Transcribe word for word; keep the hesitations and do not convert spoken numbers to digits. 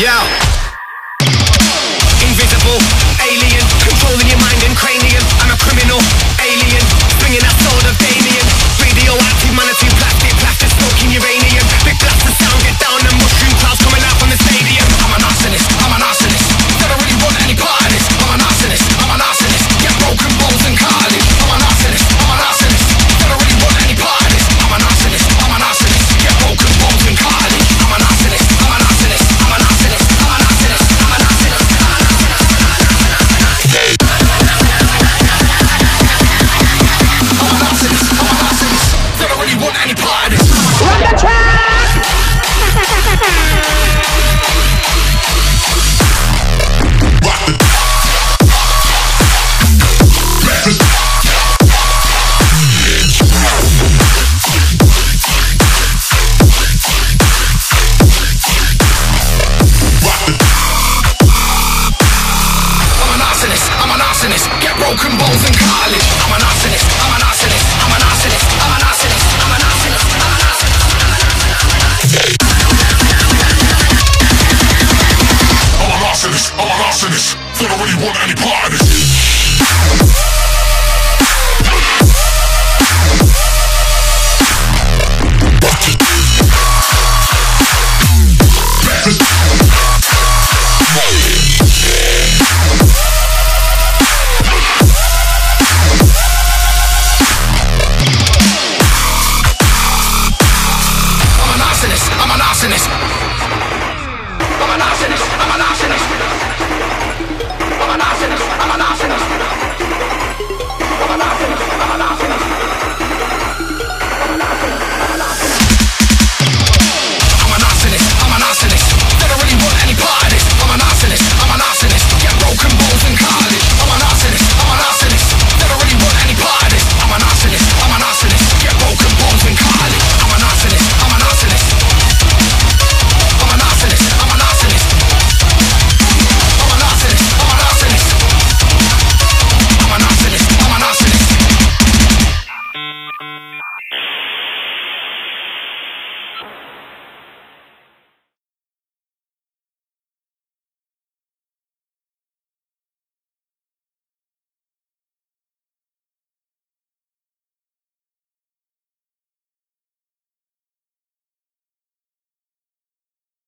Yo. Invisible, alien, controlling your mind and cranium. I'm a criminal, alien, bringing that sword of Damien. Radioactive, manatee, plastic, plastic, smoking uranium. Big blast of sound, get down, and mushroom clouds coming out from the stadium. I'm an arsonist, I'm an arsonist. Don't really want any part of this. I'm an arsonist, I'm an arsonist. Get broken bones and cartilage. I'm an arsonist, I'm an arsonist. Don't really want any part of this. I'm an arsonist, I'm an arsonist. Get broken bones and cartilage. I'm an arsonist, I'm an arsonist. I'm an arsonist, I'm an arsonist. I'm an arsonist. Get broken bones and cartilage. I'm an arsonist, I'm an arsonist, I'm an arsonist, I'm an arsonist, I'm an arsonist, I'm an arsonist. I'm an arsonist, I'm an arsonist. Don't really want any part of this.